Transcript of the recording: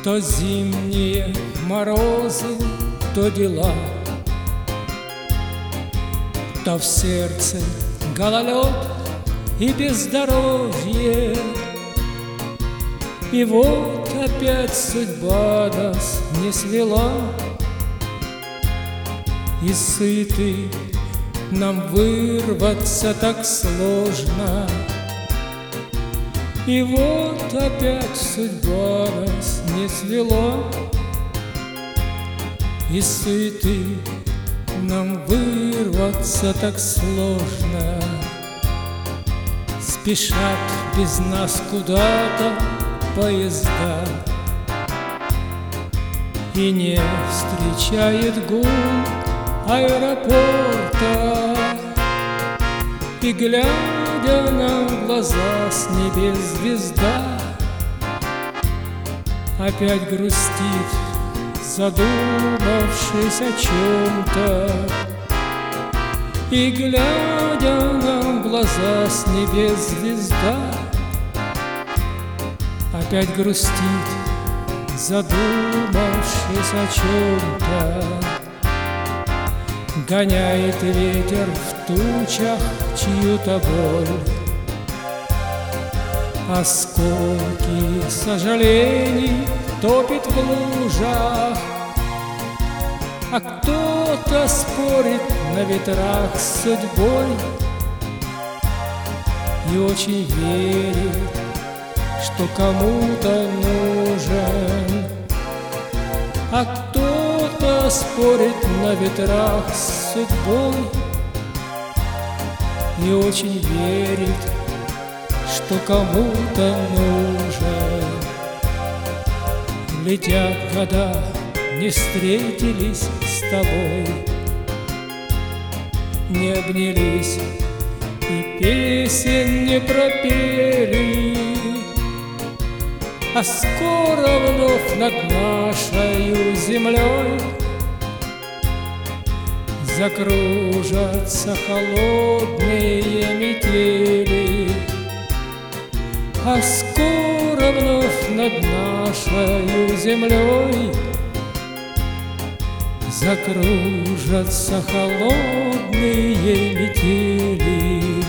То зимние морозы, то дела, то в сердце гололед и бездорожье. И вот опять судьба нас не свела, из суеты нам вырваться так сложно. И вот опять судьба нас не свела, из суеты нам вырваться так сложно. Спешат без нас куда-то поезда, и не встречает гул аэропорта. И глядя нам в глаза с небес звезда опять грустит, задумавшись о чем-то. И глядя нам в глаза с небес звезда опять грустит, задумавшись о чем-то. Гоняет ветер в тучах чью-то боль, осколки сожалений топит в лужах. А кто-то спорит на ветрах с судьбой и очень верит, что кому-то нужен. А кто-то спорит на ветрах с судьбой и очень верит, что кому-то нужен. Летят года, не встретились с тобой, не обнялись и песен не пропели. А скоро вновь над нашей землей закружатся холодные метели. А скоро вновь над нашей землей закружатся холодные метели.